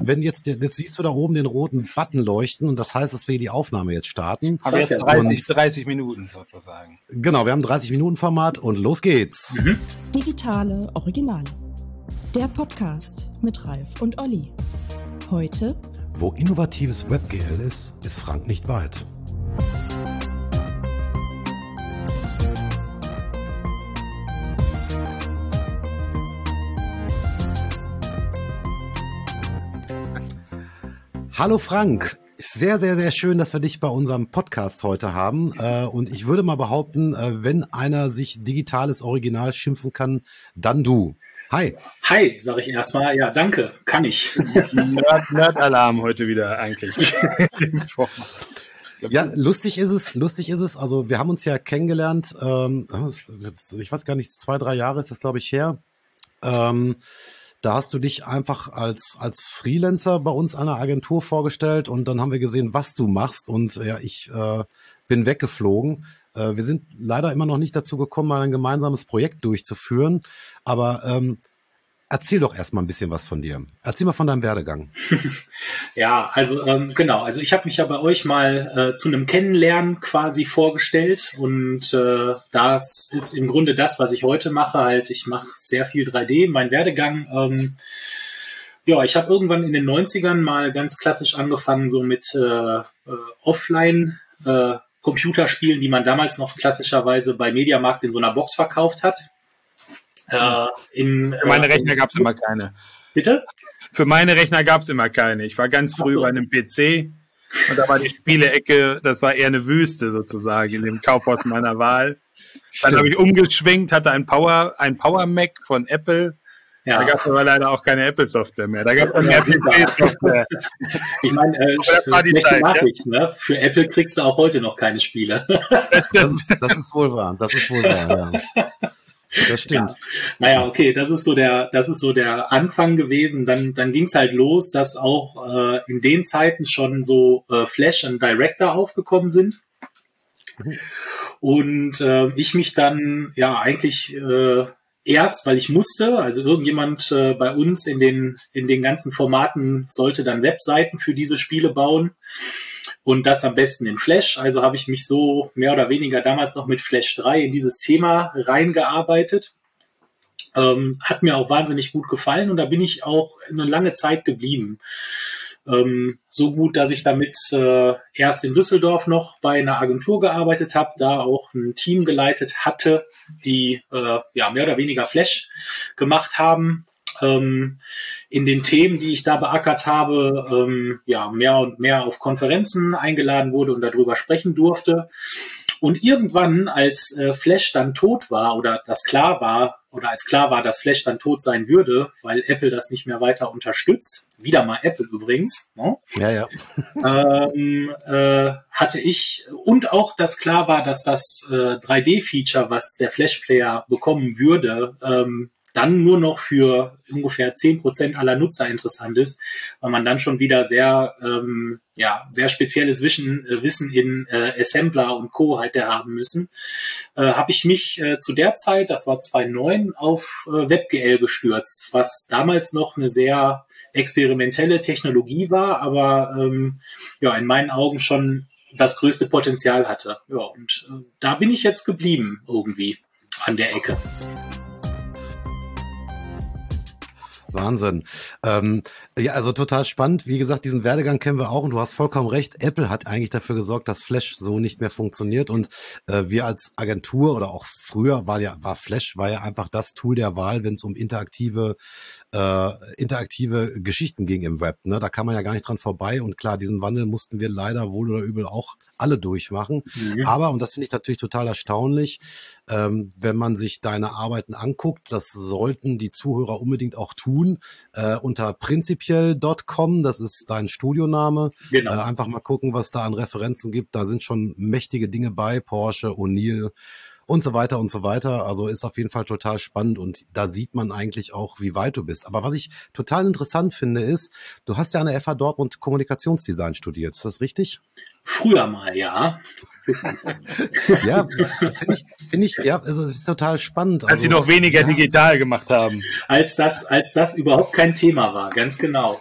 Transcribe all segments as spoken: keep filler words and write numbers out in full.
wenn jetzt, jetzt siehst du da oben den roten Button leuchten und das heißt, dass wir die Aufnahme jetzt starten. Aber jetzt dreißig, dreißig Minuten sozusagen. Genau, wir haben dreißig Minuten Format und los geht's. Mhm. Digitale Originale. Der Podcast mit Ralf und Olli. Heute: Wo innovatives WebGL ist, ist Frank nicht weit. Hallo Frank, sehr, sehr, sehr schön, dass wir dich bei unserem Podcast heute haben. Und ich würde mal behaupten, wenn einer sich digitales Original schimpfen kann, dann du. Hi. Hi, sage ich erstmal. Ja, danke, kann ich. Nerd, Nerd-Alarm heute wieder eigentlich. Ja, lustig ist es, lustig ist es. Also wir haben uns ja kennengelernt, ähm, ich weiß gar nicht, zwei, drei Jahre ist das, glaube ich, her. Ähm, Da hast du dich einfach als als Freelancer bei uns an der Agentur vorgestellt und dann haben wir gesehen, was du machst und ja, ich äh, bin weggeflogen. Äh, wir sind leider immer noch nicht dazu gekommen, mal ein gemeinsames Projekt durchzuführen, aber ähm, erzähl doch erstmal ein bisschen was von dir. Erzähl mal von deinem Werdegang. Ja, also ähm, genau, also ich habe mich ja bei euch mal äh, zu einem Kennenlernen quasi vorgestellt und äh, das ist im Grunde das, was ich heute mache. Halt, ich mache sehr viel drei D. Mein Werdegang, ähm, ja, ich habe irgendwann in den neunzigern mal ganz klassisch angefangen, so mit äh, äh, Offline äh, Computerspielen, die man damals noch klassischerweise bei Mediamarkt in so einer Box verkauft hat. Äh, in, Für meine äh, Rechner gab es immer keine. Bitte? Für meine Rechner gab es immer keine. Ich war ganz früh so bei einem P C und da war die Spielecke, das war eher eine Wüste sozusagen in dem Kaufhaus meiner Wahl. Dann habe ich umgeschwenkt, hatte ein Power, ein Power Mac von Apple. Ja. Da gab es aber leider auch keine Apple-Software mehr. Da gab es dann mehr P C-Software. Ich meine, äh, das war die Zeit, Nachricht, ja? Ne? Für Apple kriegst du auch heute noch keine Spiele. Das ist, das ist wohl wahr. Das ist wohl wahr, ja. Das stimmt. Ja. Naja, okay, das ist so der, das ist so der Anfang gewesen. Dann, dann ging es halt los, dass auch äh, in den Zeiten schon so äh, Flash und Director aufgekommen sind. Und äh, ich mich dann ja eigentlich äh, erst, weil ich musste, also irgendjemand äh, bei uns in den in den ganzen Formaten sollte dann Webseiten für diese Spiele bauen. Und das am besten in Flash. Also habe ich mich so mehr oder weniger damals noch mit Flash drei in dieses Thema reingearbeitet. Ähm, hat mir auch wahnsinnig gut gefallen und da bin ich auch eine lange Zeit geblieben. Ähm, so gut, dass ich damit äh, erst in Düsseldorf noch bei einer Agentur gearbeitet habe, da auch ein Team geleitet hatte, die äh, ja mehr oder weniger Flash gemacht haben. Ähm, in den Themen, die ich da beackert habe, ähm, ja, mehr und mehr auf Konferenzen eingeladen wurde und darüber sprechen durfte. Und irgendwann, als äh, Flash dann tot war oder das klar war, oder als klar war, dass Flash dann tot sein würde, weil Apple das nicht mehr weiter unterstützt, wieder mal Apple übrigens, ne? Ja, ja. ähm, äh, hatte ich, und auch, dass klar war, dass das äh, drei D-Feature, was der Flash-Player bekommen würde, ähm, dann nur noch für ungefähr zehn Prozent aller Nutzer interessant ist, weil man dann schon wieder sehr, ähm, ja, sehr spezielles Wissen, äh, Wissen in äh, Assembler und Co. hätte haben müssen, äh, habe ich mich äh, zu der Zeit, das war zweitausendneun, auf äh, WebGL gestürzt, was damals noch eine sehr experimentelle Technologie war, aber ähm, ja, in meinen Augen schon das größte Potenzial hatte. Ja, und äh, da bin ich jetzt geblieben irgendwie an der Ecke. Wahnsinn. Ähm, ja, also total spannend. Wie gesagt, diesen Werdegang kennen wir auch und du hast vollkommen recht. Apple hat eigentlich dafür gesorgt, dass Flash so nicht mehr funktioniert und äh, wir als Agentur oder auch früher war ja war Flash war ja einfach das Tool der Wahl, wenn es um interaktive äh, interaktive Geschichten ging im Web. Ne? Da kann man ja gar nicht dran vorbei und klar, diesen Wandel mussten wir leider wohl oder übel auch alle durchmachen. Mhm. Aber, und das finde ich natürlich total erstaunlich, ähm, wenn man sich deine Arbeiten anguckt, das sollten die Zuhörer unbedingt auch tun, äh, unter prinzipiell Punkt com, das ist dein Studioname. Genau. Äh, einfach mal gucken, was da an Referenzen gibt. Da sind schon mächtige Dinge bei, Porsche, O'Neill und so weiter und so weiter. Also ist auf jeden Fall total spannend und da sieht man eigentlich auch, wie weit du bist. Aber was ich total interessant finde, ist, du hast ja an der F H Dortmund Kommunikationsdesign studiert. Ist das richtig? Früher mal, ja. Ja, finde ich, finde ich, ja, also es ist total spannend. Als also, sie noch weniger ja, digital gemacht haben. Als das, als das überhaupt kein Thema war, ganz genau.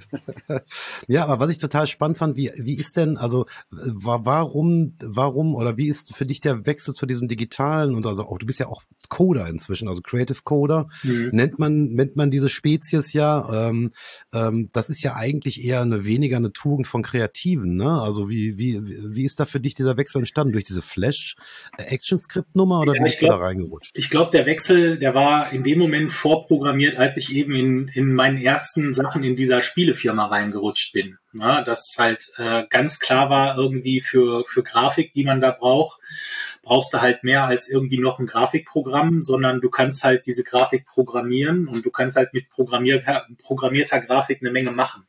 Ja, aber was ich total spannend fand, wie, wie ist denn, also wa- warum, warum oder wie ist für dich der Wechsel zu diesem Digitalen und also auch, du bist ja auch Coder inzwischen, also Creative Coder, Mhm. nennt man, nennt man diese Spezies ja, ähm, ähm, das ist ja eigentlich eher eine weniger eine Tugend von Kreativen, ne? Also wie, wie, wie ist da für dich dieser Wechsel entstanden? Durch diese Flash-Action-Script-Nummer oder Ja, wie ich bist du da glaub- reingerutscht? Ich glaube, der Wechsel, der war in dem Moment vorprogrammiert, als ich eben in, in meinen ersten Sachen in dieser Spielefirma reingerutscht bin. Na, dass halt äh, ganz klar war, irgendwie für, für Grafik, die man da braucht, brauchst du halt mehr als irgendwie noch ein Grafikprogramm, sondern du kannst halt diese Grafik programmieren und du kannst halt mit programmierter, programmierter Grafik eine Menge machen.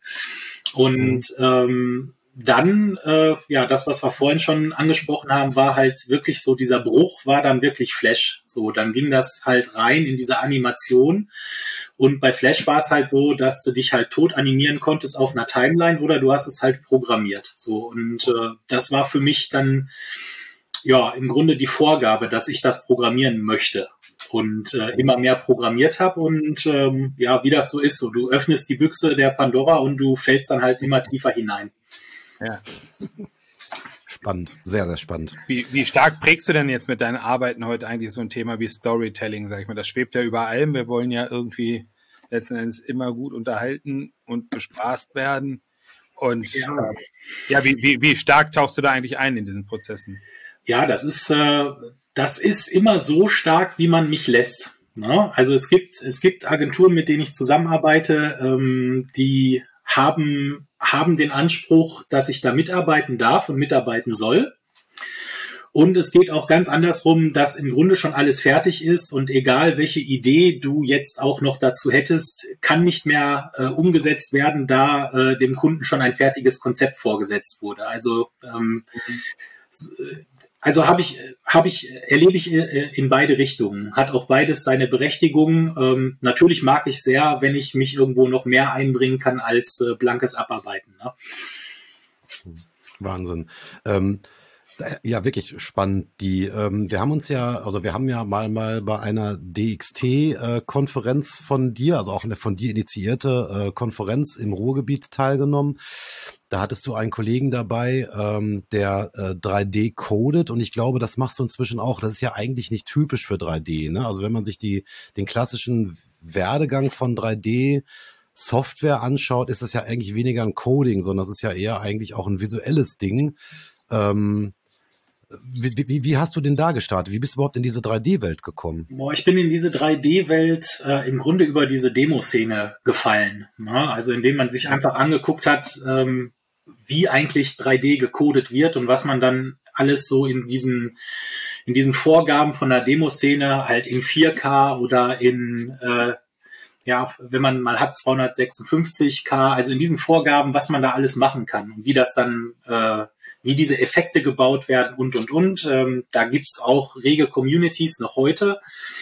Und ähm, dann, äh, ja, das, was wir vorhin schon angesprochen haben, war halt wirklich so, dieser Bruch war dann wirklich Flash. So, dann ging das halt rein in diese Animation. Und bei Flash war es halt so, dass du dich halt tot animieren konntest auf einer Timeline oder du hast es halt programmiert. So, und äh, das war für mich dann, ja, im Grunde die Vorgabe, dass ich das programmieren möchte. Und äh, immer mehr programmiert habe und ähm, ja, wie das so ist, so du öffnest die Büchse der Pandora und du fällst dann halt immer tiefer hinein. Ja. Spannend, sehr, sehr spannend. Wie, wie stark prägst du denn jetzt mit deinen Arbeiten heute eigentlich so ein Thema wie Storytelling, sag ich mal? Das schwebt ja über allem. Wir wollen ja irgendwie letzten Endes immer gut unterhalten und bespaßt werden. Und Ja. äh, ja, wie, wie, wie stark tauchst du da eigentlich ein in diesen Prozessen? Ja, das ist, äh, das ist immer so stark, wie man mich lässt. Ne? Also es gibt, es gibt Agenturen, mit denen ich zusammenarbeite, ähm, die haben, haben den Anspruch, dass ich da mitarbeiten darf und mitarbeiten soll. Und es geht auch ganz andersrum, dass im Grunde schon alles fertig ist und egal welche Idee du jetzt auch noch dazu hättest, kann nicht mehr äh, umgesetzt werden, da äh, dem Kunden schon ein fertiges Konzept vorgesetzt wurde. Also ähm, Also habe ich, habe ich, erlebe ich in beide Richtungen. Hat auch beides seine Berechtigung. Ähm, natürlich mag ich sehr, wenn ich mich irgendwo noch mehr einbringen kann als äh, blankes Abarbeiten. Ne? Wahnsinn. Ähm, ja, wirklich spannend. Die, ähm, wir haben uns ja, also wir haben ja mal mal bei einer D X T-Konferenz von dir, also auch eine von dir initiierte äh, Konferenz im Ruhrgebiet teilgenommen. Da hattest du einen Kollegen dabei, ähm, der äh, drei D codet und ich glaube, das machst du inzwischen auch. Das ist ja eigentlich nicht typisch für drei D, ne? Also wenn man sich die den klassischen Werdegang von drei D Software anschaut, ist das ja eigentlich weniger ein Coding, sondern das ist ja eher eigentlich auch ein visuelles Ding. Ähm, wie, wie, wie hast du denn da gestartet? Wie bist du überhaupt in diese drei D-Welt gekommen? Boah, ich bin in diese drei D-Welt äh, im Grunde über diese Demoszene gefallen. Ne? Also indem man sich einfach angeguckt hat, ähm, wie eigentlich drei D gecodet wird und was man dann alles so in diesen in diesen Vorgaben von der Demoszene halt in vier K oder in äh, ja, wenn man mal hat zweihundertsechsundfünfzig K, also in diesen Vorgaben, was man da alles machen kann und wie das dann, äh, wie diese Effekte gebaut werden und, und, und. Ähm, da gibt's auch rege Communities noch heute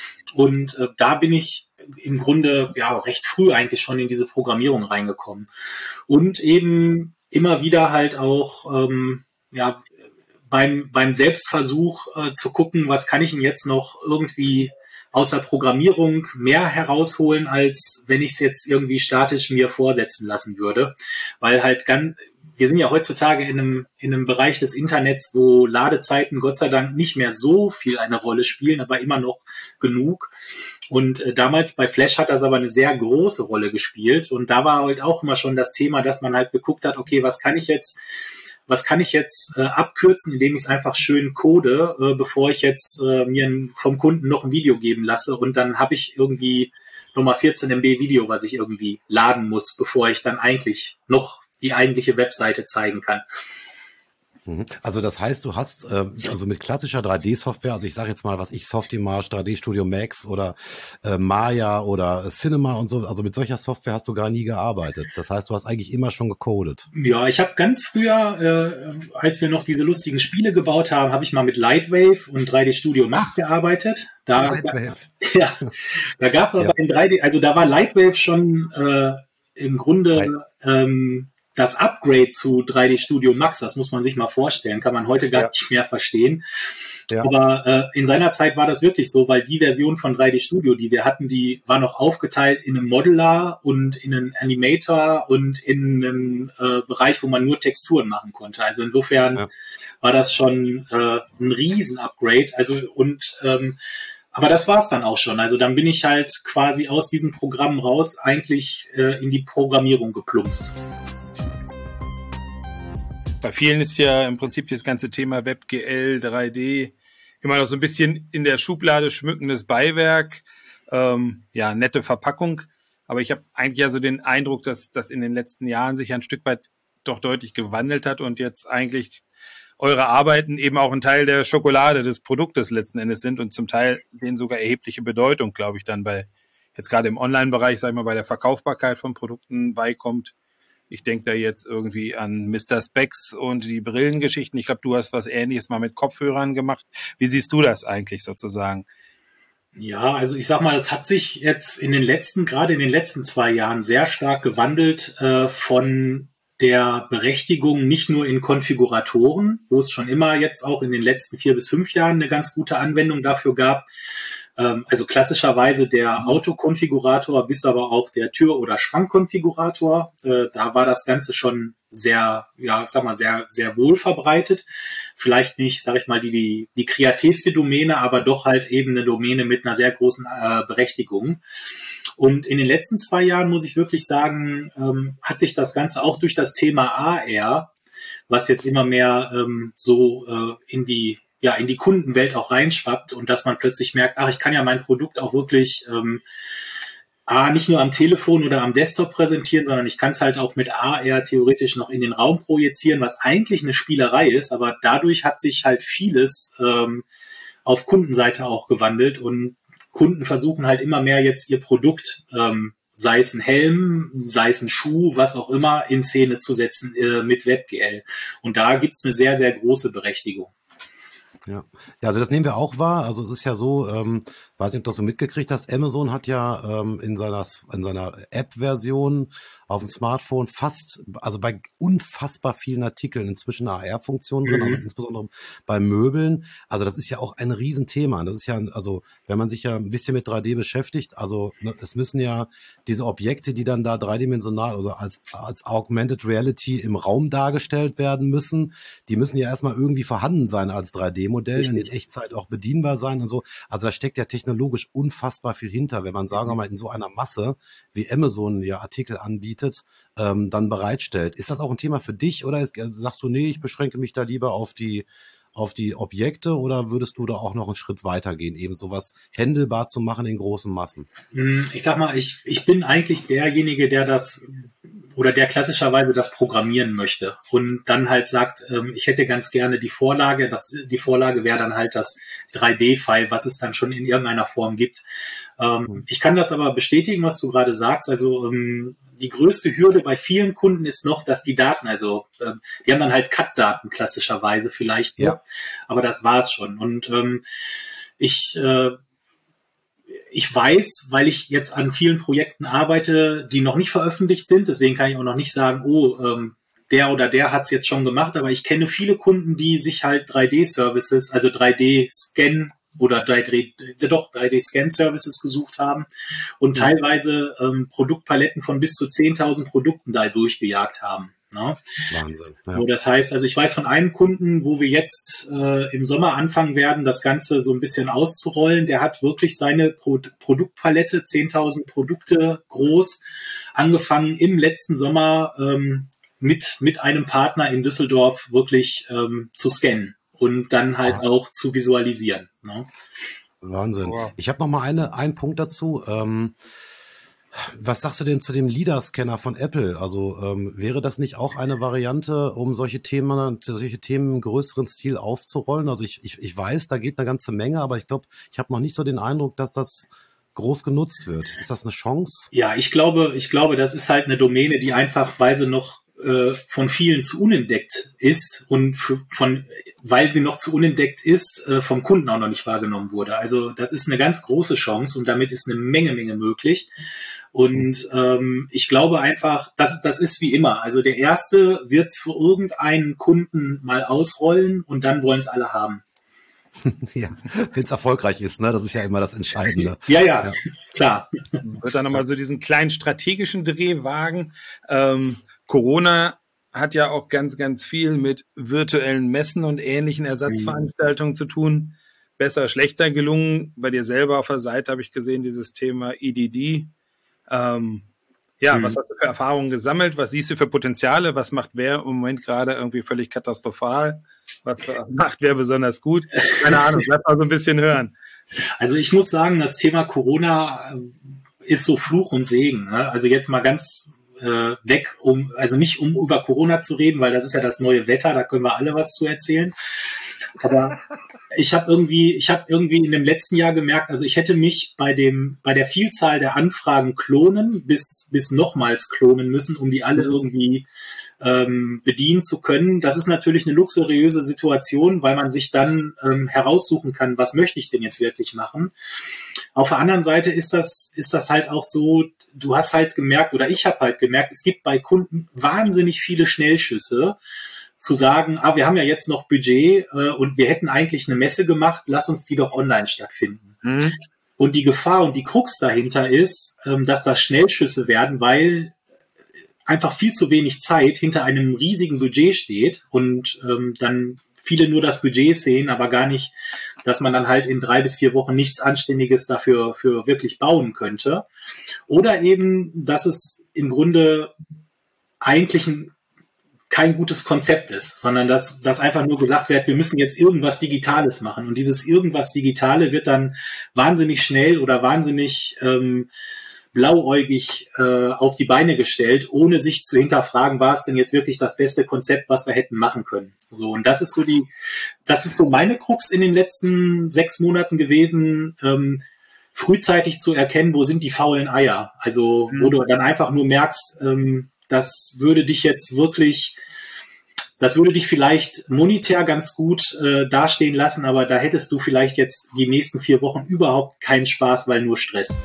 und äh, da bin ich im Grunde ja recht früh eigentlich schon in diese Programmierung reingekommen und eben immer wieder halt auch ähm, ja beim beim Selbstversuch äh, zu gucken, was kann ich denn jetzt noch irgendwie aus der Programmierung mehr herausholen, als wenn ich es jetzt irgendwie statisch mir vorsetzen lassen würde. Weil halt ganz, wir sind ja heutzutage in einem, in einem Bereich des Internets, wo Ladezeiten Gott sei Dank nicht mehr so viel eine Rolle spielen, aber immer noch genug. Und äh, damals bei Flash hat das aber eine sehr große Rolle gespielt. Und da war halt auch immer schon das Thema, dass man halt geguckt hat, okay, was kann ich jetzt Was kann ich jetzt äh, abkürzen, indem ich es einfach schön code, äh, bevor ich jetzt äh, mir ein, vom Kunden noch ein Video geben lasse und dann habe ich irgendwie nochmal vierzehn Megabyte Video, was ich irgendwie laden muss, bevor ich dann eigentlich noch die eigentliche Webseite zeigen kann. Also das heißt, du hast äh, also mit klassischer drei D-Software, also ich sage jetzt mal, was ich, Softimage, drei D Studio Max oder äh, Maya oder Cinema und so, also mit solcher Software hast du gar nie gearbeitet. Das heißt, du hast eigentlich immer schon gecodet. Ja, ich habe ganz früher, äh, als wir noch diese lustigen Spiele gebaut haben, habe ich mal mit Lightwave und drei D Studio Max gearbeitet. Da, Lightwave. Ja, da gab es aber ja. in drei D, also da war Lightwave schon äh, im Grunde ähm, das Upgrade zu drei D Studio Max, das muss man sich mal vorstellen, kann man heute gar ja. nicht mehr verstehen. Ja. Aber äh, in seiner Zeit war das wirklich so, weil die Version von drei D Studio, die wir hatten, die war noch aufgeteilt in einen Modeler und in einen Animator und in einen äh, Bereich, wo man nur Texturen machen konnte. Also insofern ja. war das schon äh, ein Riesen-Upgrade. Also und ähm, aber das war's dann auch schon. Also dann bin ich halt quasi aus diesen Programmen raus eigentlich äh, in die Programmierung geplumpst. Bei vielen ist ja im Prinzip das ganze Thema WebGL, drei D immer noch so ein bisschen in der Schublade schmückendes Beiwerk, ähm, ja, nette Verpackung. Aber ich habe eigentlich ja so den Eindruck, dass das in den letzten Jahren sich ein Stück weit doch deutlich gewandelt hat und jetzt eigentlich eure Arbeiten eben auch ein Teil der Schokolade des Produktes letzten Endes sind und zum Teil denen sogar erhebliche Bedeutung, glaube ich, dann bei, jetzt gerade im Online-Bereich, sag ich mal, bei der Verkaufbarkeit von Produkten beikommt. Ich denke da jetzt irgendwie an Mister Specs und die Brillengeschichten. Ich glaube, du hast was Ähnliches mal mit Kopfhörern gemacht. Wie siehst du das eigentlich sozusagen? Ja, also ich sag mal, es hat sich jetzt in den letzten, gerade in den letzten zwei Jahren sehr stark gewandelt äh, von der Berechtigung nicht nur in Konfiguratoren, wo es schon immer jetzt auch in den letzten vier bis fünf Jahren eine ganz gute Anwendung dafür gab. Ähm, also klassischerweise der Autokonfigurator bis aber auch der Tür- oder Schrankkonfigurator. Äh, da war das Ganze schon sehr, ja, ich sag mal, sehr, sehr wohl verbreitet. Vielleicht nicht, sag ich mal, die, die, die kreativste Domäne, aber doch halt eben eine Domäne mit einer sehr großen äh, Berechtigung. Und in den letzten zwei Jahren, muss ich wirklich sagen, ähm, hat sich das Ganze auch durch das Thema A R, was jetzt immer mehr ähm, so äh, in die ja in die Kundenwelt auch reinschwappt und dass man plötzlich merkt, ach, ich kann ja mein Produkt auch wirklich ähm, A, nicht nur am Telefon oder am Desktop präsentieren, sondern ich kann es halt auch mit A R theoretisch noch in den Raum projizieren, was eigentlich eine Spielerei ist, aber dadurch hat sich halt vieles ähm, auf Kundenseite auch gewandelt und Kunden versuchen halt immer mehr jetzt ihr Produkt, ähm, sei es ein Helm, sei es ein Schuh, was auch immer, in Szene zu setzen äh, mit WebGL. Und da gibt's eine sehr, sehr große Berechtigung. Ja. ja, also das nehmen wir auch wahr. Also es ist ja so, ähm, weiß nicht, ob du das so mitgekriegt hast, Amazon hat ja ähm, in seiner in seiner App-Version auf dem Smartphone fast, also bei unfassbar vielen Artikeln inzwischen A R-Funktionen drin, mhm. also insbesondere bei Möbeln. Also das ist ja auch ein Riesenthema. Das ist ja, also wenn man sich ja ein bisschen mit drei D beschäftigt, also ne, es müssen ja diese Objekte, die dann da dreidimensional, also als als Augmented Reality im Raum dargestellt werden müssen, die müssen ja erstmal irgendwie vorhanden sein als drei D-Modell und in Echtzeit auch bedienbar sein und so. Also da steckt ja technologisch unfassbar viel hinter, wenn man, sagen wir mal, in so einer Masse, wie Amazon ja Artikel anbietet, ähm, dann bereitstellt. Ist das auch ein Thema für dich oder ist, sagst du, nee, ich beschränke mich da lieber auf die auf die Objekte oder würdest du da auch noch einen Schritt weiter gehen, eben sowas händelbar zu machen in großen Massen? Ich sag mal, ich, ich bin eigentlich derjenige, der das oder der klassischerweise das programmieren möchte und dann halt sagt, ähm, ich hätte ganz gerne die Vorlage, das, die Vorlage wäre dann halt das drei D-File, was es dann schon in irgendeiner Form gibt. Ähm, ich kann das aber bestätigen, was du gerade sagst, also ähm, die größte Hürde bei vielen Kunden ist noch, dass die Daten, also ähm, die haben dann halt Cut-Daten klassischerweise vielleicht, ja. aber das war's schon. Und ähm, ich äh, ich weiß, weil ich jetzt an vielen Projekten arbeite, die noch nicht veröffentlicht sind, deswegen kann ich auch noch nicht sagen, oh, ähm, der oder der hat's jetzt schon gemacht, aber ich kenne viele Kunden, die sich halt drei D-Services, also drei D-Scan oder drei D, doch drei D-Scan-Services gesucht haben und ja. teilweise ähm, Produktpaletten von bis zu zehntausend Produkten da durchgejagt haben. Ne? Wahnsinn. Ja. So, das heißt, also ich weiß von einem Kunden, wo wir jetzt äh, im Sommer anfangen werden, das Ganze so ein bisschen auszurollen. Der hat wirklich seine Pro- Produktpalette, zehntausend Produkte groß, angefangen im letzten Sommer ähm, mit mit einem Partner in Düsseldorf wirklich ähm, zu scannen. Und dann halt ah. auch zu visualisieren. Ne? Wahnsinn. Wow. Ich habe noch mal eine, einen Punkt dazu. Ähm, Was sagst du denn zu dem LiDAR-Scanner von Apple? Also ähm, wäre das nicht auch eine Variante, um solche Themen, solche Themen im größeren Stil aufzurollen? Also ich, ich, ich weiß, da geht eine ganze Menge, aber ich glaube, ich habe noch nicht so den Eindruck, dass das groß genutzt wird. Ist das eine Chance? Ja, ich glaube, ich glaube, das ist halt eine Domäne, die einfach, weil sie noch äh, von vielen zu unentdeckt ist und für, von, weil sie noch zu unentdeckt ist, äh, vom Kunden auch noch nicht wahrgenommen wurde. Also das ist eine ganz große Chance und damit ist eine Menge, Menge möglich. Und ähm, ich glaube einfach, das, das ist wie immer. Also der Erste wird es für irgendeinen Kunden mal ausrollen und dann wollen es alle haben. Ja, wenn es erfolgreich ist, ne? Das ist ja immer das Entscheidende. Ja, ja, ja. Klar. Ich würde da nochmal so diesen kleinen strategischen Dreh wagen. Ähm, Corona hat ja auch ganz, ganz viel mit virtuellen Messen und ähnlichen Ersatzveranstaltungen mhm. zu tun. Besser, schlechter gelungen. Bei dir selber auf der Seite habe ich gesehen, dieses Thema E D D. Ähm, ja, mhm. was hast du für Erfahrungen gesammelt? Was siehst du für Potenziale? Was macht wer im Moment gerade irgendwie völlig katastrophal? Was macht wer besonders gut? Keine Ahnung, lass mal so ein bisschen hören. Also ich muss sagen, das Thema Corona ist so Fluch und Segen. Ne? Also jetzt mal ganz äh, weg, um also nicht um über Corona zu reden, weil das ist ja das neue Wetter, da können wir alle was zu erzählen. Aber ich habe irgendwie, ich habe irgendwie in dem letzten Jahr gemerkt, also ich hätte mich bei dem, bei der Vielzahl der Anfragen klonen bis bis nochmals klonen müssen, um die alle irgendwie ähm, bedienen zu können. Das ist natürlich eine luxuriöse Situation, weil man sich dann ähm, heraussuchen kann, was möchte ich denn jetzt wirklich machen. Auf der anderen Seite ist das ist das halt auch so, du hast halt gemerkt, oder ich habe halt gemerkt, es gibt bei Kunden wahnsinnig viele Schnellschüsse, zu sagen, ah, wir haben ja jetzt noch Budget äh, und wir hätten eigentlich eine Messe gemacht, lass uns die doch online stattfinden. Mhm. Und die Gefahr und die Krux dahinter ist, ähm, dass das Schnellschüsse werden, weil einfach viel zu wenig Zeit hinter einem riesigen Budget steht und ähm, dann viele nur das Budget sehen, aber gar nicht, dass man dann halt in drei bis vier Wochen nichts Anständiges dafür für wirklich bauen könnte. Oder eben, dass es im Grunde eigentlich ein kein gutes Konzept ist, sondern dass, dass einfach nur gesagt wird, wir müssen jetzt irgendwas Digitales machen. Und dieses irgendwas Digitale wird dann wahnsinnig schnell oder wahnsinnig ähm, blauäugig äh, auf die Beine gestellt, ohne sich zu hinterfragen, war es denn jetzt wirklich das beste Konzept, was wir hätten machen können. So, und das ist so die, das ist so meine Krux in den letzten sechs Monaten gewesen, ähm, frühzeitig zu erkennen, wo sind die faulen Eier. Also, mhm. wo du dann einfach nur merkst, ähm, das würde dich jetzt wirklich, das würde dich vielleicht monetär ganz gut äh, dastehen lassen, aber da hättest du vielleicht jetzt die nächsten vier Wochen überhaupt keinen Spaß, weil nur Stress.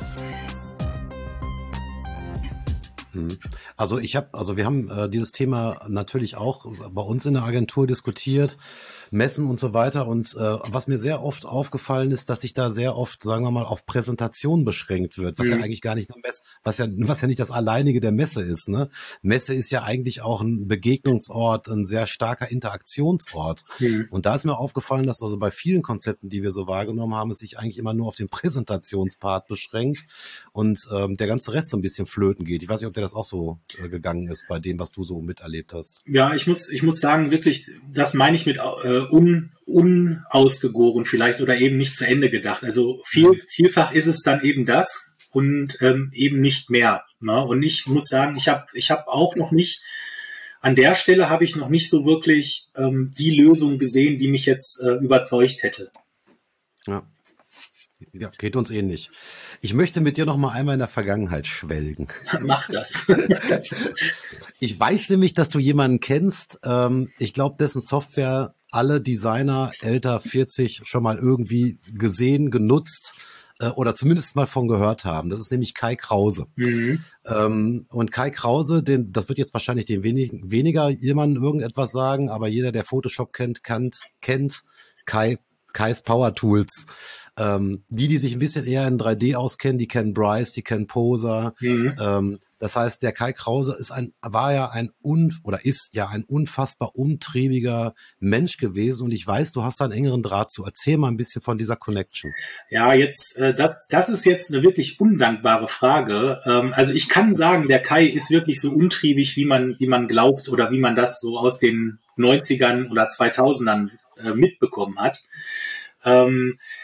Also ich habe, also wir haben äh, dieses Thema natürlich auch bei uns in der Agentur diskutiert, Messen und so weiter. Und äh, was mir sehr oft aufgefallen ist, dass sich da sehr oft, sagen wir mal, auf Präsentation beschränkt wird, was mhm. ja eigentlich gar nicht eine Messe, was ja, was ja nicht das Alleinige der Messe ist. Ne? Messe ist ja eigentlich auch ein Begegnungsort, ein sehr starker Interaktionsort. Mhm. Und da ist mir aufgefallen, dass also bei vielen Konzepten, die wir so wahrgenommen haben, es sich eigentlich immer nur auf den Präsentationspart beschränkt und ähm, der ganze Rest so ein bisschen flöten geht. Ich weiß nicht, ob dir das auch so äh, gegangen ist bei dem, was du so miterlebt hast. Ja, ich muss, ich muss sagen, wirklich, das meine ich mit äh, un, unausgegoren vielleicht oder eben nicht zu Ende gedacht. Also viel, vielfach ist es dann eben das und ähm, eben nicht mehr. Ne? Und ich muss sagen, ich habe ich hab auch noch nicht, an der Stelle habe ich noch nicht so wirklich ähm, die Lösung gesehen, die mich jetzt äh, überzeugt hätte. Ja. Ja, geht uns ähnlich. Ich möchte mit dir noch mal einmal in der Vergangenheit schwelgen. Mach das. Ich weiß nämlich, dass du jemanden kennst, ähm, ich glaube, dessen Software alle Designer älter vierzig schon mal irgendwie gesehen, genutzt äh, oder zumindest mal von gehört haben. Das ist nämlich Kai Krause. Mhm. Ähm, und Kai Krause, den, das wird jetzt wahrscheinlich den wenig, weniger jemandem irgendetwas sagen, aber jeder, der Photoshop kennt, kennt, kennt Kai, Kais Power Tools. Ähm, die, die sich ein bisschen eher in drei D auskennen, die kennen Bryce, die kennen Poser. Mhm. Ähm, das heißt, der Kai Krause ist ein, war ja ein un, oder ist ja ein unfassbar umtriebiger Mensch gewesen. Und ich weiß, du hast da einen engeren Draht zu. Erzähl mal ein bisschen von dieser Connection. Ja, jetzt, äh, das, das ist jetzt eine wirklich undankbare Frage. Ähm, also ich kann sagen, der Kai ist wirklich so umtriebig, wie man, wie man glaubt oder wie man das so aus den neunzigern oder zweitausendern äh, mitbekommen hat. Ähm,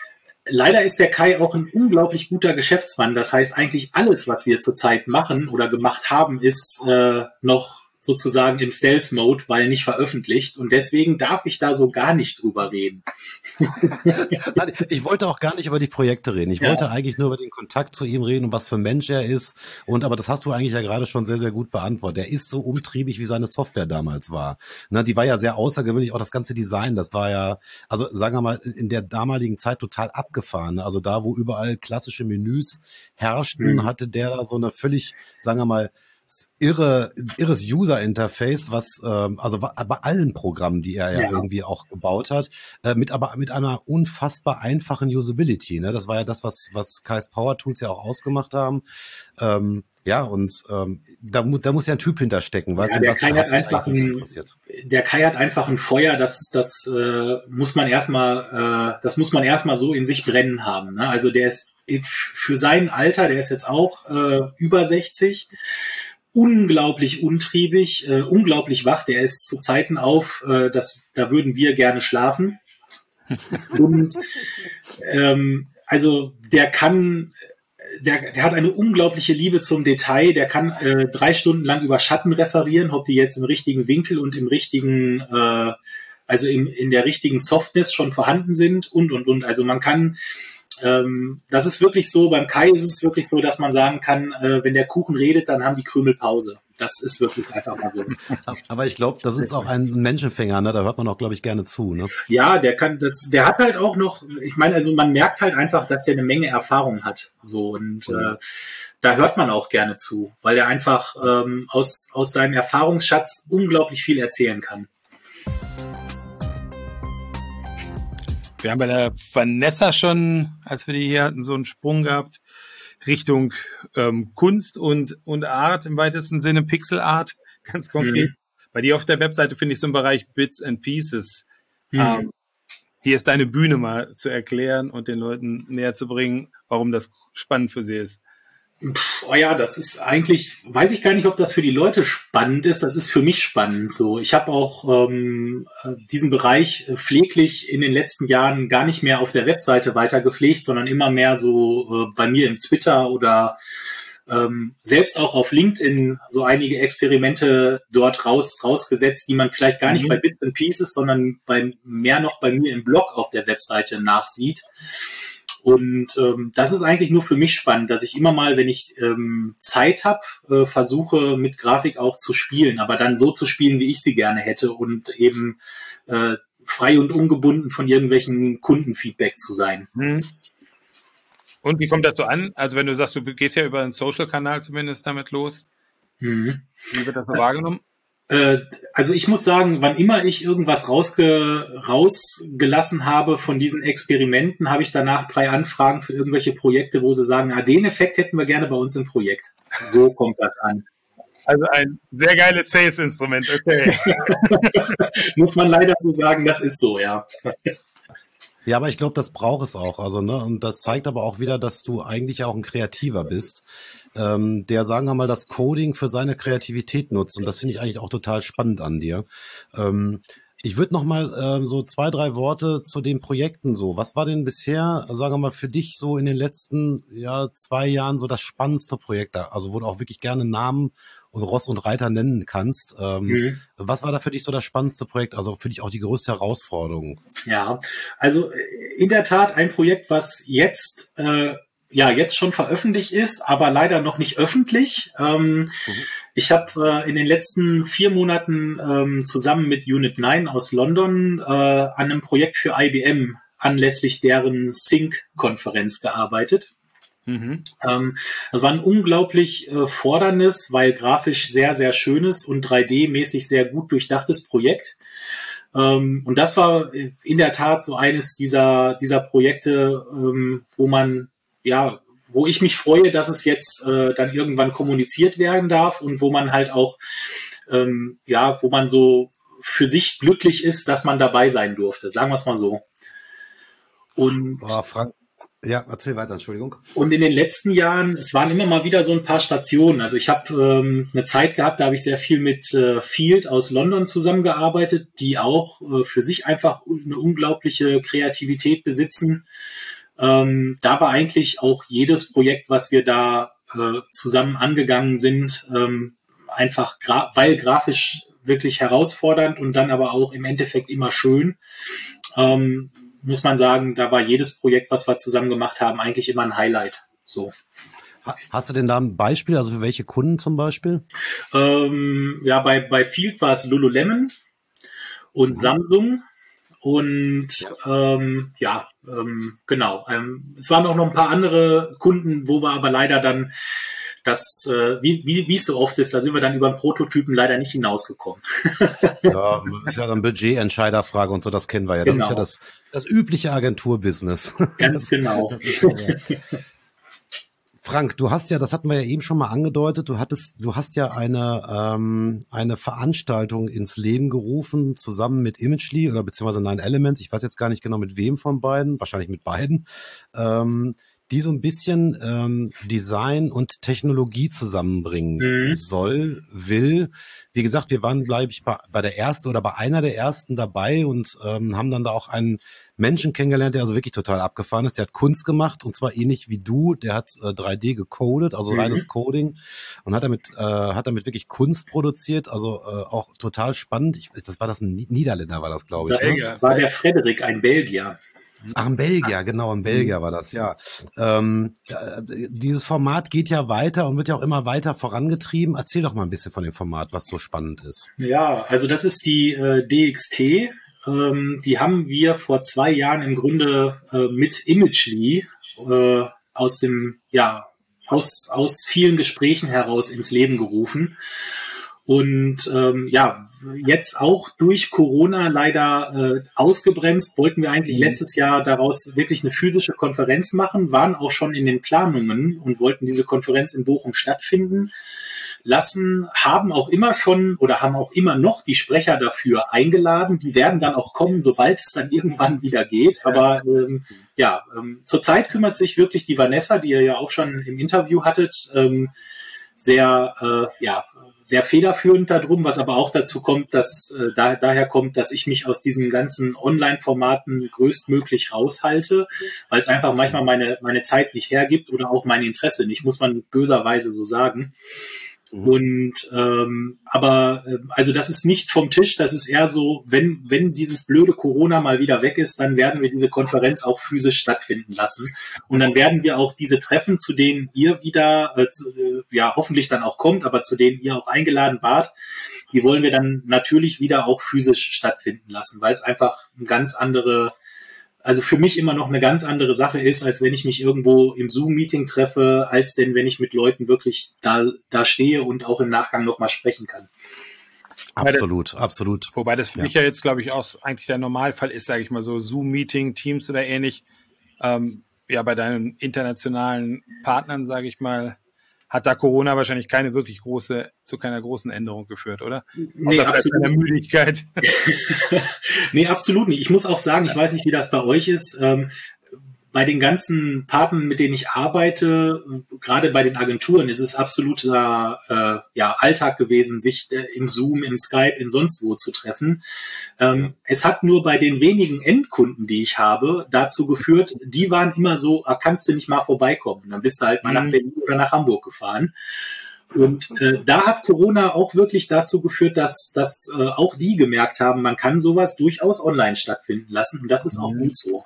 leider ist der Kai auch ein unglaublich guter Geschäftsmann. Das heißt, eigentlich alles, was wir zurzeit machen oder gemacht haben, ist äh, noch sozusagen im Stealth-Mode, weil nicht veröffentlicht. Und deswegen darf ich da so gar nicht drüber reden. Nein, ich wollte auch gar nicht über die Projekte reden. Ich ja. wollte eigentlich nur über den Kontakt zu ihm reden und was für ein Mensch er ist. Und aber das hast du eigentlich ja gerade schon sehr, sehr gut beantwortet. Er ist so umtriebig, wie seine Software damals war. Na, die war ja sehr außergewöhnlich, auch das ganze Design. Das war ja, also sagen wir mal, in der damaligen Zeit total abgefahren. Also da, wo überall klassische Menüs herrschten, mhm. hatte der da so eine völlig, sagen wir mal, irre, irres User-Interface, was ähm, also bei allen Programmen, die er ja, ja. irgendwie auch gebaut hat, äh, mit aber mit einer unfassbar einfachen Usability. Ne? Das war ja das, was was Kai's Power Tools ja auch ausgemacht haben. Ähm, ja, und ähm, da, mu da muss ja ein Typ hinterstecken, weißt ja, du, der was Kai hat einfach so ein, der Kai hat einfach ein Feuer, das das äh, muss man erstmal äh, das muss man erstmal so in sich brennen haben. Ne? Also der ist für sein Alter, der ist jetzt auch äh, über sechzig. Unglaublich untriebig, äh, unglaublich wach. Der ist zu Zeiten auf, äh, das, da würden wir gerne schlafen. Und ähm, also der kann, der, der hat eine unglaubliche Liebe zum Detail. Der kann äh, drei Stunden lang über Schatten referieren, ob die jetzt im richtigen Winkel und im richtigen, äh, also im, in der richtigen Softness schon vorhanden sind und und und. Also man kann Ähm, das ist wirklich so, beim Kai ist es wirklich so, dass man sagen kann, äh, wenn der Kuchen redet, dann haben die Krümel Pause. Das ist wirklich einfach mal so. Aber ich glaube, das ist auch ein Menschenfänger, ne? Da hört man auch, glaube ich, gerne zu, ne? Ja, der kann das, der hat halt auch noch, ich meine, also man merkt halt einfach, dass der eine Menge Erfahrung hat. So und mhm. äh, da hört man auch gerne zu, weil er einfach ähm, aus, aus seinem Erfahrungsschatz unglaublich viel erzählen kann. Wir haben bei der Vanessa schon, als wir die hier hatten, so einen Sprung gehabt Richtung ähm, Kunst und, und Art, im weitesten Sinne Pixel Art, ganz konkret. Mhm. Bei dir auf der Webseite finde ich so einen Bereich Bits and Pieces. Mhm. Ähm, hier ist deine Bühne mal zu erklären und den Leuten näher zu bringen, warum das spannend für sie ist. Pff, oh ja, das ist eigentlich, weiß ich gar nicht, ob das für die Leute spannend ist. Das ist für mich spannend. So, ich habe auch ähm, diesen Bereich pfleglich in den letzten Jahren gar nicht mehr auf der Webseite weiter gepflegt, sondern immer mehr so äh, bei mir im Twitter oder ähm, selbst auch auf LinkedIn so einige Experimente dort raus rausgesetzt, die man vielleicht gar nicht mhm. bei Bits and Pieces, sondern bei, mehr noch bei mir im Blog auf der Webseite nachsieht. Und ähm, das ist eigentlich nur für mich spannend, dass ich immer mal, wenn ich ähm, Zeit habe, äh, versuche mit Grafik auch zu spielen, aber dann so zu spielen, wie ich sie gerne hätte und eben äh, frei und ungebunden von irgendwelchen Kundenfeedback zu sein. Mhm. Und wie kommt das so an? Also wenn du sagst, du gehst ja über einen Social-Kanal zumindest damit los, mhm. wie wird das so wahrgenommen? Also ich muss sagen, wann immer ich irgendwas rausge rausgelassen habe von diesen Experimenten, habe ich danach drei Anfragen für irgendwelche Projekte, wo sie sagen, ah, den Effekt hätten wir gerne bei uns im Projekt. So kommt das an. Also ein sehr geiles Sales-Instrument, okay. Muss man leider so sagen, das ist so, ja. Ja, aber ich glaube, das braucht es auch. Also, ne, und das zeigt aber auch wieder, dass du eigentlich auch ein Kreativer bist, ähm, der, sagen wir mal, das Coding für seine Kreativität nutzt. Und das finde ich eigentlich auch total spannend an dir. Ähm, ich würde noch mal ähm, so zwei, drei Worte zu den Projekten so. Was war denn bisher, sagen wir mal, für dich so in den letzten ja, zwei Jahren so das spannendste Projekt da? Also, wo du auch wirklich gerne Namen und Ross und Reiter nennen kannst. Ähm, mhm. Was war da für dich so das spannendste Projekt? Also für dich auch die größte Herausforderung? Ja, also in der Tat ein Projekt, was jetzt äh, ja jetzt schon veröffentlicht ist, aber leider noch nicht öffentlich. Ähm, mhm. Ich habe äh, in den letzten vier Monaten ähm, zusammen mit Unit neun aus London äh, an einem Projekt für I B M anlässlich deren Sync-Konferenz gearbeitet. Mhm. Ähm, das war ein unglaublich äh, forderndes, weil grafisch sehr, sehr schönes und drei D-mäßig sehr gut durchdachtes Projekt. Ähm, und das war in der Tat so eines dieser, dieser Projekte, ähm, wo man, ja, wo ich mich freue, dass es jetzt äh, dann irgendwann kommuniziert werden darf und wo man halt auch, ähm, ja, wo man so für sich glücklich ist, dass man dabei sein durfte. Sagen wir es mal so. Und Boah, Frank. Ja, erzähl weiter, Entschuldigung. Und in den letzten Jahren, es waren immer mal wieder so ein paar Stationen. Also ich habe ähm, eine Zeit gehabt, da habe ich sehr viel mit äh, Field aus London zusammengearbeitet, die auch äh, für sich einfach eine unglaubliche Kreativität besitzen. Ähm, da war eigentlich auch jedes Projekt, was wir da äh, zusammen angegangen sind, ähm, einfach, gra- weil grafisch wirklich herausfordernd und dann aber auch im Endeffekt immer schön, ähm, muss man sagen, da war jedes Projekt, was wir zusammen gemacht haben, eigentlich immer ein Highlight. So. Hast du denn da ein Beispiel, also für welche Kunden zum Beispiel? Ähm, ja, bei, bei Field war es Lululemon und mhm. Samsung und ähm, ja, ähm, genau. Ähm, es waren auch noch ein paar andere Kunden, wo wir aber leider dann das, äh, wie, wie, wie es so oft ist, da sind wir dann über den Prototypen leider nicht hinausgekommen. Ja, ist ja dann Budgetentscheiderfrage und so, das kennen wir ja. Das genau. ist ja das, das übliche Agenturbusiness. Ganz das, genau. Das ist, ja. Frank, du hast ja, das hatten wir ja eben schon mal angedeutet, du hattest, du hast ja eine ähm, eine Veranstaltung ins Leben gerufen, zusammen mit Imagely oder beziehungsweise Nine Elements, ich weiß jetzt gar nicht genau mit wem von beiden, wahrscheinlich mit beiden, ähm, die so ein bisschen ähm, Design und Technologie zusammenbringen mhm. soll, will. Wie gesagt, wir waren, glaube ich, bei, bei der ersten oder bei einer der ersten dabei und ähm, haben dann da auch einen Menschen kennengelernt, der also wirklich total abgefahren ist. Der hat Kunst gemacht und zwar ähnlich wie du. Der hat äh, drei D gecodet, also mhm. reines Coding und hat damit äh, hat damit wirklich Kunst produziert. Also äh, auch total spannend. Ich, das war das ein Niederländer, war das, glaube ich. Das ne? war der Frederik, ein Belgier. Ach, ein Belgier, genau, ein Belgier war das, ja. Ähm, äh, dieses Format geht ja weiter und wird ja auch immer weiter vorangetrieben. Erzähl doch mal ein bisschen von dem Format, was so spannend ist. Ja, also das ist die äh, D X T. Ähm, die haben wir vor zwei Jahren im Grunde äh, mit Imagely äh, aus dem, ja, aus, aus vielen Gesprächen heraus ins Leben gerufen. Und ähm, ja, jetzt auch durch Corona leider äh, ausgebremst, wollten wir eigentlich letztes Jahr daraus wirklich eine physische Konferenz machen, waren auch schon in den Planungen und wollten diese Konferenz in Bochum stattfinden lassen, haben auch immer schon oder haben auch immer noch die Sprecher dafür eingeladen. Die werden dann auch kommen, sobald es dann irgendwann wieder geht. Aber ähm, ja, ähm, zurzeit kümmert sich wirklich die Vanessa, die ihr ja auch schon im Interview hattet, ähm, sehr, äh, ja, sehr federführend darum, was aber auch dazu kommt, dass äh, da, daher kommt, dass ich mich aus diesen ganzen Online-Formaten größtmöglich raushalte, weil es einfach manchmal meine, meine Zeit nicht hergibt oder auch mein Interesse nicht, muss man böserweise so sagen. Mhm. Und ähm, aber äh, also das ist nicht vom Tisch, das ist eher so, wenn wenn dieses blöde Corona mal wieder weg ist, dann werden wir diese Konferenz auch physisch stattfinden lassen und dann werden wir auch diese Treffen, zu denen ihr wieder äh, zu, äh, ja hoffentlich dann auch kommt, aber zu denen ihr auch eingeladen wart, die wollen wir dann natürlich wieder auch physisch stattfinden lassen, weil es einfach ein ganz andere Also für mich immer noch eine ganz andere Sache ist, als wenn ich mich irgendwo im Zoom-Meeting treffe, als denn wenn ich mit Leuten wirklich da, da stehe und auch im Nachgang nochmal sprechen kann. Absolut, absolut. Wobei das für ja. mich ja jetzt, glaube ich, auch eigentlich der Normalfall ist, sage ich mal so, Zoom-Meeting, Teams oder ähnlich. Ähm, ja, bei deinen internationalen Partnern, sage ich mal, hat da Corona wahrscheinlich keine wirklich große, zu keiner großen Änderung geführt, oder? Nee, absolut. Keine Müdigkeit. Nee, absolut nicht. Ich muss auch sagen, ich weiß nicht, wie das bei euch ist. Ähm, bei den ganzen Partnern, mit denen ich arbeite, gerade bei den Agenturen, ist es absoluter äh, ja, Alltag gewesen, sich äh, im Zoom, im Skype, in sonst wo zu treffen. Ähm, es hat nur bei den wenigen Endkunden, die ich habe, dazu geführt, die waren immer so, ah, kannst du nicht mal vorbeikommen? Dann bist du halt mal mhm. nach Berlin oder nach Hamburg gefahren. Und äh, da hat Corona auch wirklich dazu geführt, dass, dass äh, auch die gemerkt haben, man kann sowas durchaus online stattfinden lassen. Und das ist auch gut so.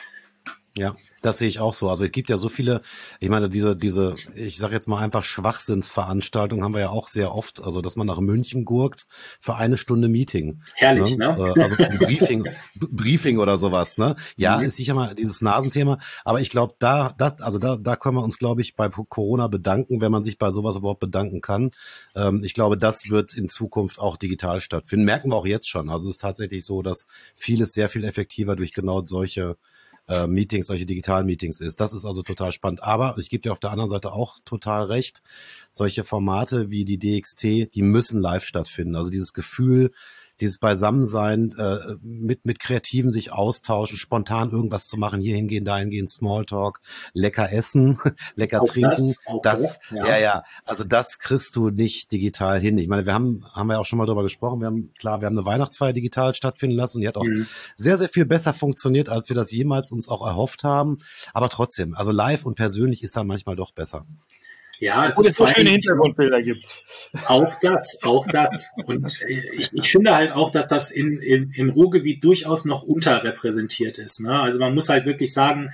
Ja, das sehe ich auch so. Also es gibt ja so viele, ich meine, diese, diese, ich sage jetzt mal einfach Schwachsinnsveranstaltungen haben wir ja auch sehr oft, also dass man nach München gurkt für eine Stunde Meeting. Herrlich, ne? ne? Also ein Briefing, Briefing oder sowas, ne? Ja, mhm. ist sicher mal dieses Nasenthema, aber ich glaube, da, das, also da, da können wir uns, glaube ich, bei Corona bedanken, wenn man sich bei sowas überhaupt bedanken kann. Ähm, ich glaube, das wird in Zukunft auch digital stattfinden. Merken wir auch jetzt schon. Also es ist tatsächlich so, dass vieles sehr viel effektiver durch genau solche Meetings, solche digitalen Meetings ist. Das ist also total spannend. Aber ich gebe dir auf der anderen Seite auch total recht, solche Formate wie die D X T, die müssen live stattfinden. Also dieses Gefühl, dieses Beisammensein, äh, mit mit Kreativen sich austauschen, spontan irgendwas zu machen, hier hingehen, da hingehen, Smalltalk, lecker essen, lecker Auch trinken. das, auch Das, das, ja. ja, ja, also das kriegst du nicht digital hin. Ich meine, wir haben haben wir ja auch schon mal drüber gesprochen. Wir haben klar, wir haben eine Weihnachtsfeier digital stattfinden lassen und die hat auch Mhm. sehr sehr viel besser funktioniert, als wir das jemals uns auch erhofft haben. Aber trotzdem, also live und persönlich ist da manchmal doch besser. Ja, es Wo ist es so vor schöne allem Hintergrundbilder gibt. auch das, auch das. Und ich, ich finde halt auch, dass das in, in, im Ruhrgebiet durchaus noch unterrepräsentiert ist. Ne? Also man muss halt wirklich sagen,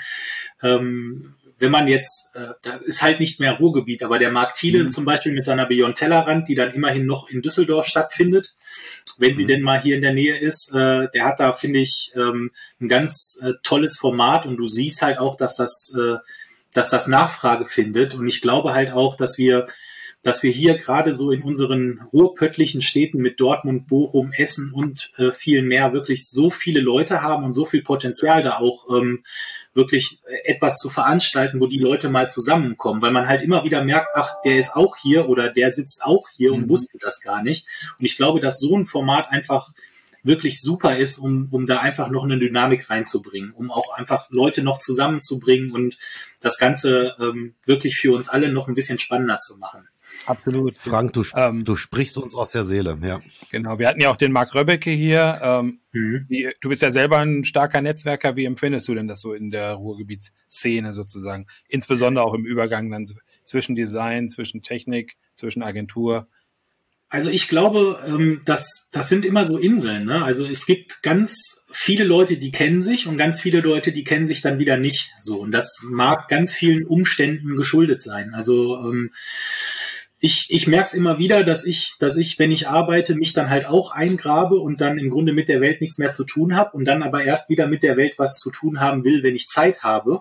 ähm, wenn man jetzt, äh, das ist halt nicht mehr Ruhrgebiet, aber der Marc Thiele mhm. zum Beispiel mit seiner Beyond Tellerrand, die dann immerhin noch in Düsseldorf stattfindet, wenn sie mhm. denn mal hier in der Nähe ist, äh, der hat da, finde ich, ähm, ein ganz äh, tolles Format und du siehst halt auch, dass das äh, dass das Nachfrage findet. Und ich glaube halt auch, dass wir, dass wir hier gerade so in unseren ruhrpöttlichen Städten mit Dortmund, Bochum, Essen und äh, viel mehr wirklich so viele Leute haben und so viel Potenzial da auch ähm, wirklich etwas zu veranstalten, wo die Leute mal zusammenkommen, weil man halt immer wieder merkt, ach, der ist auch hier oder der sitzt auch hier und wusste das gar nicht. Und ich glaube, dass so ein Format einfach wirklich super ist, um, um da einfach noch eine Dynamik reinzubringen, um auch einfach Leute noch zusammenzubringen und das Ganze ähm, wirklich für uns alle noch ein bisschen spannender zu machen. Absolut. Frank, du, ähm, du sprichst uns aus der Seele, ja. Genau, wir hatten ja auch den Marc Röbbecke hier. Ähm, mhm. wie, du bist ja selber ein starker Netzwerker. Wie empfindest du denn das so in der Ruhrgebietsszene sozusagen? Insbesondere auch im Übergang dann zwischen Design, zwischen Technik, zwischen Agentur. Also ich glaube, ähm, das, das sind immer so Inseln. Ne? Also es gibt ganz viele Leute, die kennen sich und ganz viele Leute, die kennen sich dann wieder nicht so. Und das mag ganz vielen Umständen geschuldet sein. Also ähm, ich, ich merke es immer wieder, dass ich, dass ich, wenn ich arbeite, mich dann halt auch eingrabe und dann im Grunde mit der Welt nichts mehr zu tun habe und dann aber erst wieder mit der Welt was zu tun haben will, wenn ich Zeit habe.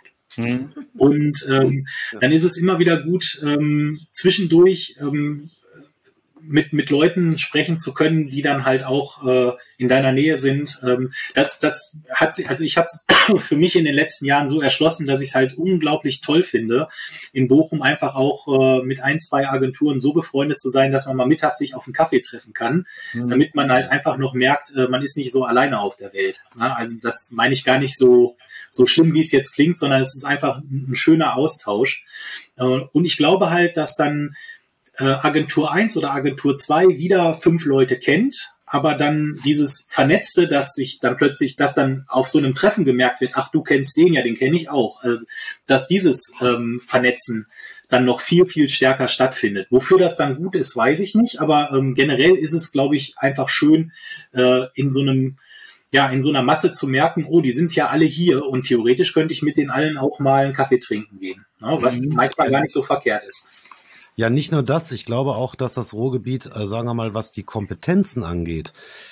Hm. Und ähm, dann ist es immer wieder gut, ähm, zwischendurch ähm, mit mit Leuten sprechen zu können, die dann halt auch äh, in deiner Nähe sind. Ähm, das das hat sich, also ich habe es für mich in den letzten Jahren so erschlossen, dass ich es halt unglaublich toll finde, in Bochum einfach auch äh, mit ein, zwei Agenturen so befreundet zu sein, dass man mal mittags sich auf einen Kaffee treffen kann, mhm. damit man halt einfach noch merkt, äh, man ist nicht so alleine auf der Welt. Ne? Also das meine ich gar nicht so so schlimm, wie es jetzt klingt, sondern es ist einfach ein, ein schöner Austausch. Äh, und ich glaube halt, dass dann Agentur eins oder Agentur zwei wieder fünf Leute kennt, aber dann dieses Vernetzte, dass sich dann plötzlich, dass dann auf so einem Treffen gemerkt wird, ach, du kennst den, ja, den kenne ich auch. Also, dass dieses ähm, Vernetzen dann noch viel, viel stärker stattfindet. Wofür das dann gut ist, weiß ich nicht, aber ähm, generell ist es, glaube ich, einfach schön, äh, in so einem ja, in so einer Masse zu merken, oh, die sind ja alle hier und theoretisch könnte ich mit den allen auch mal einen Kaffee trinken gehen, ne, was mhm. manchmal gar nicht so verkehrt ist. Ja, nicht nur das. Ich glaube auch, dass das Ruhrgebiet, äh, sagen wir mal, was die Kompetenzen angeht,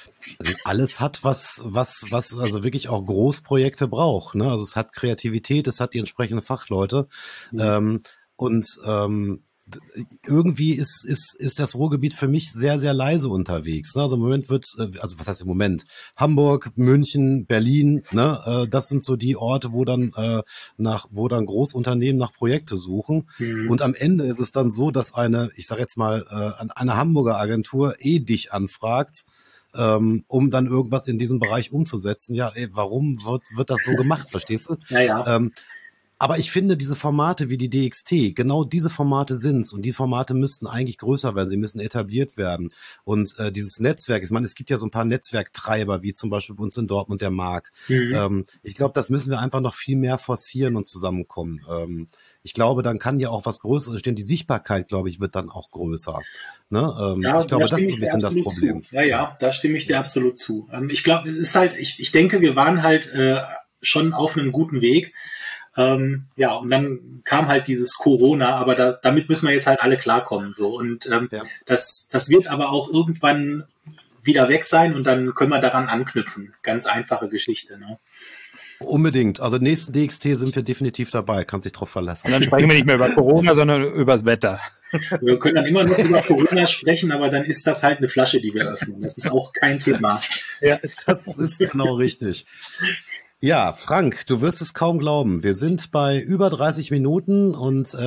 alles hat, was, was, was also wirklich auch Großprojekte braucht. Ne? Also es hat Kreativität, es hat die entsprechenden Fachleute. Mhm. Ähm, und ähm, irgendwie ist, ist, ist das Ruhrgebiet für mich sehr, sehr leise unterwegs. Ne? Also im Moment wird, also was heißt im Moment? Hamburg, München, Berlin, ne? Das sind so die Orte, wo dann äh, nach, wo dann Großunternehmen nach Projekte suchen. Mhm. Und am Ende ist es dann so, dass eine, ich sage jetzt mal, äh, eine Hamburger Agentur eh dich anfragt, ähm, um dann irgendwas in diesem Bereich umzusetzen. Ja, ey, warum wird, wird das so gemacht? Verstehst du? Ja, ja. Ähm, Aber ich finde, diese Formate wie die D X T, genau diese Formate sind's. Und die Formate müssten eigentlich größer werden. Sie müssen etabliert werden. Und äh, dieses Netzwerk, ich meine, es gibt ja so ein paar Netzwerktreiber, wie zum Beispiel bei uns in Dortmund der Marc. Mhm. Ähm, ich glaube, das müssen wir einfach noch viel mehr forcieren und zusammenkommen. Ähm, ich glaube, dann kann ja auch was Größeres entstehen. Die Sichtbarkeit, glaube ich, wird dann auch größer. Ne? Ähm, ja, ich glaube, da das ist so ein bisschen das Problem. Zu. Ja, ja, da stimme ich dir absolut zu. Ähm, ich glaube, es ist halt, ich, ich denke, wir waren halt äh, schon auf einem guten Weg. Ähm, ja, und dann kam halt dieses Corona, aber das, damit müssen wir jetzt halt alle klarkommen. So. Und ähm, ja. das, das wird aber auch irgendwann wieder weg sein und dann können wir daran anknüpfen. Ganz einfache Geschichte. Ne? Unbedingt. Also nächsten D X T sind wir definitiv dabei, kann sich drauf verlassen. Und dann sprechen wir nicht mehr über Corona, sondern über das Wetter. Wir können dann immer noch über Corona sprechen, aber dann ist das halt eine Flasche, die wir öffnen. Das ist auch kein Thema. Ja, das ist genau richtig. Ja, Frank, du wirst es kaum glauben. Wir sind bei über dreißig Minuten und äh,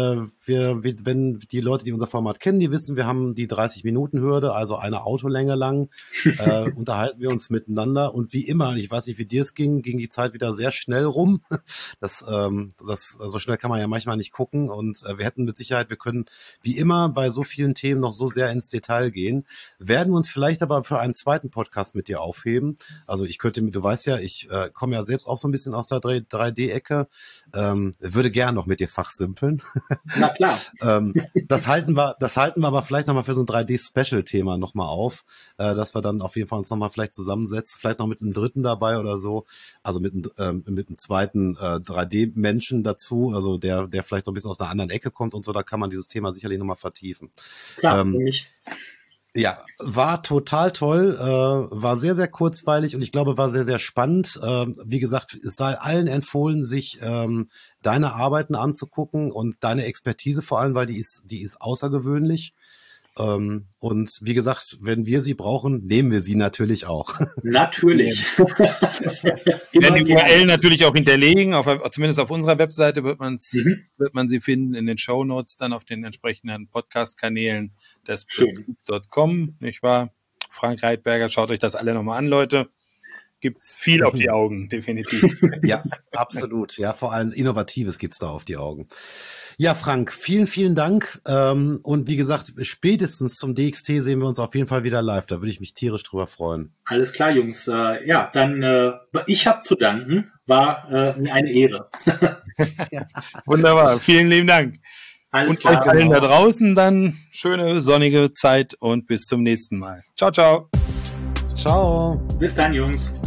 wir, wir, wenn die Leute, die unser Format kennen, die wissen, wir haben die dreißig-Minuten-Hürde, also eine Autolänge lang, äh, unterhalten wir uns miteinander. Und wie immer, ich weiß nicht, wie dir es ging, ging die Zeit wieder sehr schnell rum. Das, ähm, das, so schnell kann man ja manchmal nicht gucken. Und äh, wir hätten mit Sicherheit, wir können wie immer bei so vielen Themen noch so sehr ins Detail gehen, werden uns vielleicht aber für einen zweiten Podcast mit dir aufheben. Also ich könnte, du weißt ja, ich äh, komme ja selbst auch so ein bisschen aus der drei D-Ecke, ähm, würde gern noch mit dir fachsimpeln. Na klar. ähm, das halten wir, das halten wir aber vielleicht nochmal für so ein drei D-Special-Thema nochmal auf, äh, dass wir dann auf jeden Fall uns nochmal vielleicht zusammensetzen, vielleicht noch mit einem dritten dabei oder so, also mit, einem, ähm, mit einem zweiten äh, drei D-Menschen dazu, also der, der vielleicht noch ein bisschen aus einer anderen Ecke kommt und so, da kann man dieses Thema sicherlich nochmal vertiefen. Klar, ähm, für mich. Ja, war total toll, äh, war sehr, sehr kurzweilig und ich glaube, war sehr, sehr spannend. Äh, wie gesagt, es sei allen empfohlen, sich ähm, deine Arbeiten anzugucken und deine Expertise vor allem, weil die ist, die ist außergewöhnlich. Ähm, und wie gesagt, wenn wir sie brauchen, nehmen wir sie natürlich auch. Natürlich. Wir werden die U R L natürlich auch hinterlegen, auf, zumindest auf unserer Webseite wird, man's, mhm. wird man sie finden, in den Shownotes, dann auf den entsprechenden Podcast-Kanälen des Betrieb Punkt com, nicht wahr? Frank Reitberger, schaut euch das alle nochmal an, Leute. Gibt's viel auf die Augen, definitiv. Ja, absolut. Ja, vor allem Innovatives gibt's da auf die Augen. Ja, Frank, vielen, vielen Dank. Ähm, und wie gesagt, spätestens zum D X T sehen wir uns auf jeden Fall wieder live. Da würde ich mich tierisch drüber freuen. Alles klar, Jungs. Äh, ja, dann äh, ich habe zu danken. War äh, mir eine Ehre. Ja. Wunderbar. Vielen lieben Dank. Alles und klar. euch allen da draußen dann schöne sonnige Zeit und bis zum nächsten Mal. Ciao, ciao. Ciao. Bis dann, Jungs.